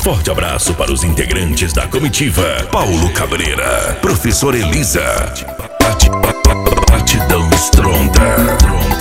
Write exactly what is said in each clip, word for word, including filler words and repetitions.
Forte abraço para os integrantes da comitiva: Paulo Cabreira, Professor Elisa, Batidão Stronda.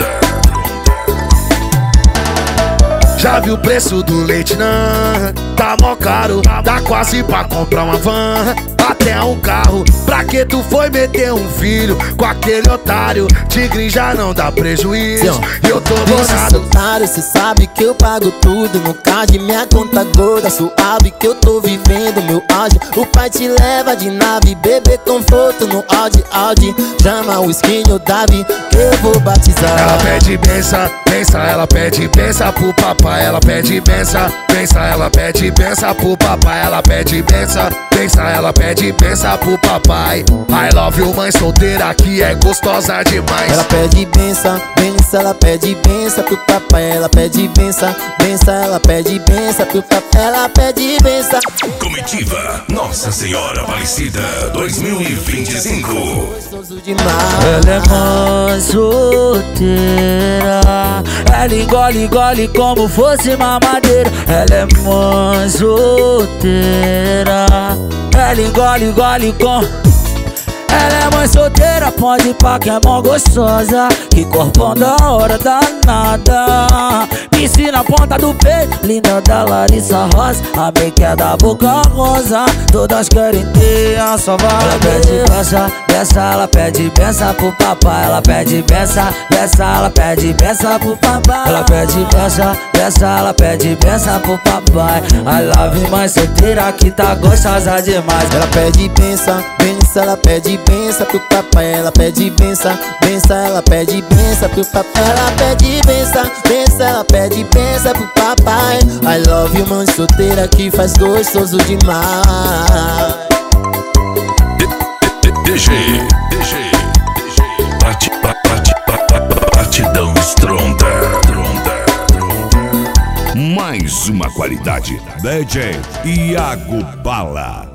Já viu o preço do leite, não? Tá mó caro, dá quase pra comprar uma van, até um carro. Pra que tu foi meter um filho com aquele otário? Tigre já não dá prejuízo e eu tô bonado. Otário, cê sabe que eu pago tudo no card, minha conta gorda, suave que eu tô vivendo meu auge. O pai te leva de nave, bebê conforto no Audi, Audi. Chama o skinny, o Davi, que eu vou batizar. Ela pede benção, benção, ela pede benção pro papai. Ela pede benção, benção, ela pede benção pro papai. Ela pede benção, benção, ela pede benção pro papai. I love you, mãe solteira que é gostosa demais. Ela pede benção, benção, ela pede benção pro papai. Ela pede benção, benção, ela pede benção pro papai. Ela pede benção. Comitiva Nossa Senhora Aparecida dois mil e vinte e cinco. Ela é mãe solteira, ela engole, engole como fosse mamadeira. Ela é mãe solteira, ela engole, engole com... Ela é mãe solteira, pode ir pra que é mó gostosa, que corpão da hora danada. Piscina na ponta do peito, linda da Larissa Rosa. A make é da boca rosa, todas querem ter a sua vaga. Ela pede benção, benção, ela pede benção pro papai. Ela pede benção, benção, ela pede benção pro papai. Ela pede benção, benção, ela pede benção pro papai. I love you, mãe solteira que tá gostosa demais. Ela pede benção, benção, ela pede benção pro papai. Ela pede benção, benção, ela pede benção pro papai. Ela pede benção, benção, ela pede benção pro papai. I love you, mãe solteira que faz gostoso demais. D G, D G, bate, bate, batidão Stronda. Mais uma qualidade. D J Iago Bala.